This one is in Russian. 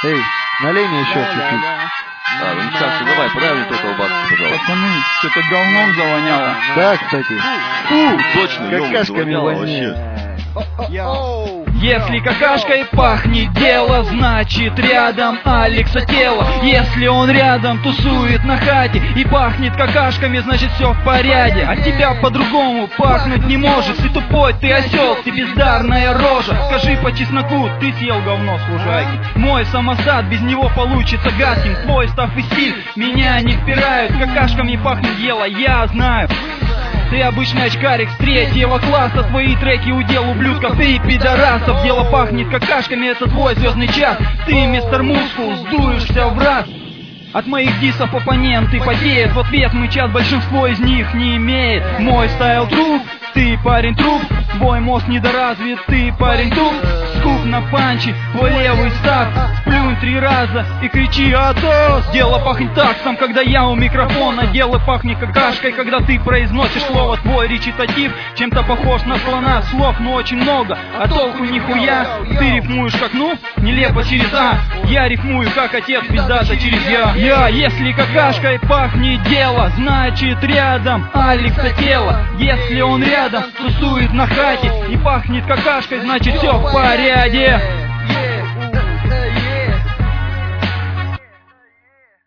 Эй, налей мне еще чуть-чуть. Да, ну скажите, давай, подай мне только колбаски, пожалуйста. Пацаны, что-то говном завоняло. Да, кстати. Фу, точно, Какашками воняло воняет. вообще. Если какашкой пахнет дело, значит рядом Алекса тело. Если он рядом тусует на хате и пахнет какашками, значит все в порядке. От тебя по-другому пахнуть не может. Ты тупой, ты осел, ты бездарная рожа. Скажи по чесноку, ты съел говно с лужайки. Мой самосад, без него получится гадким. Твой став и стиль меня не впирают. Какашками пахнет дело, я знаю. Ты обычный очкарик с 3-го класса. Твои треки удел ублюдков и пидорасов. Дело пахнет какашками, это твой звездный час. Ты, мистер Мускул, сдуешься в раз. От моих дисов оппоненты потеют. В ответ мычат, большинство из них не имеет. Мой стайл труп, ты парень труп. Твой мозг недоразвит, ты парень туп. Скуп на панчи, твой левый став. Плюнь 3 раза и кричи «Атос!». Дело пахнет таксом, когда я у микрофона. Дело пахнет какашкой, когда ты произносишь слово. Твой речитатив чем-то похож на слона. Слов, но очень много, а толку нихуя. Ты рифмуешь как нелепо через А. Я рифмую как отец, пиздата через Я, если какашкой пахнет дело, значит рядом Алекса тело. Если он рядом тусует на хате и пахнет какашкой, значит все в порядке.